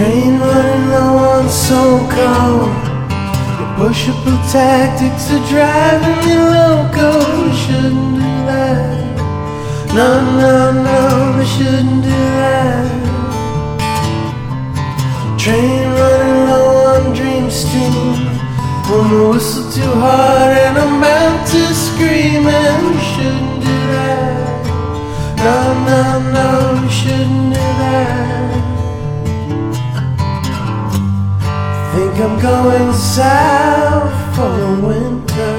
Train running low on so cold. Your push-up tactics are driving me loco. You shouldn't do that. No, no, no, we shouldn't do that. Train running low on dream steam. Pull the whistle too hard and I'm bound to scream. And we shouldn't do that. No, no, no, we shouldn't do that. Think I'm going south for the winter.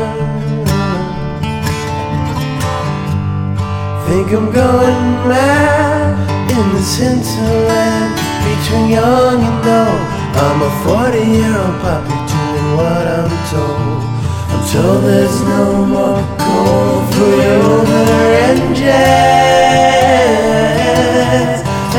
Think I'm going mad in this hinterland between young and old. I'm a 40-year-old puppy doing what I'm told. Until there's no more coal for your engines.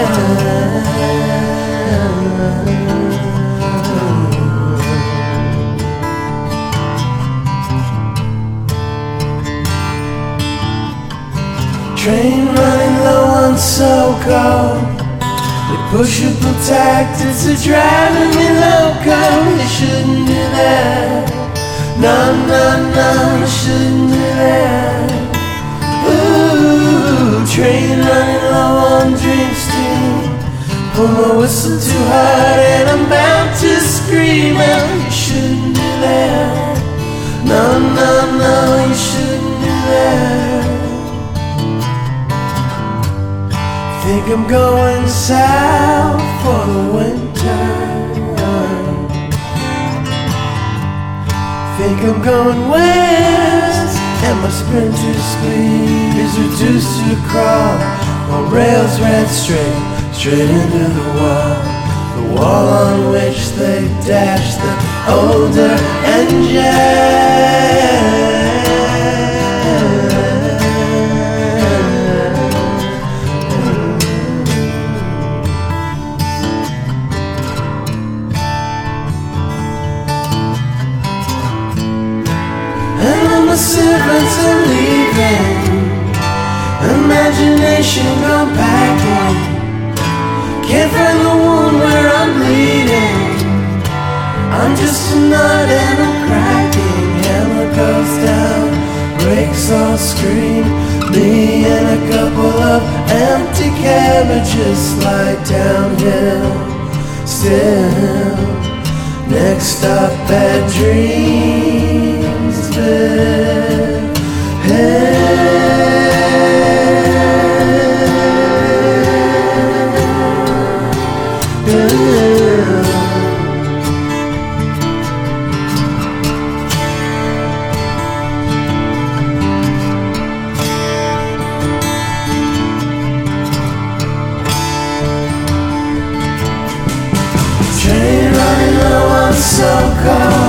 Train running low on so cold. The push-up tactics are driving me loco. You shouldn't do that. No, no, no, you shouldn't do that. Ooh, train running low on dream steam. Pull my whistle too hard and I'm bound to scream. Oh, you shouldn't do that. No, no, no, you shouldn't do that. Think I'm going south for the winter. Think I'm going west, and my sprinter speed is reduced to a crawl. My rails ran straight into the wall on which they dashed the older engine. The servants are leaving, imagination gone packing. Can't find the wound where I'm bleeding. I'm just a nut and I'm cracking. Hammer goes down, brakes all scream. Me and a couple of empty cabbages slide downhill. Still, next stop at Dreamsville. Train running low on so cold.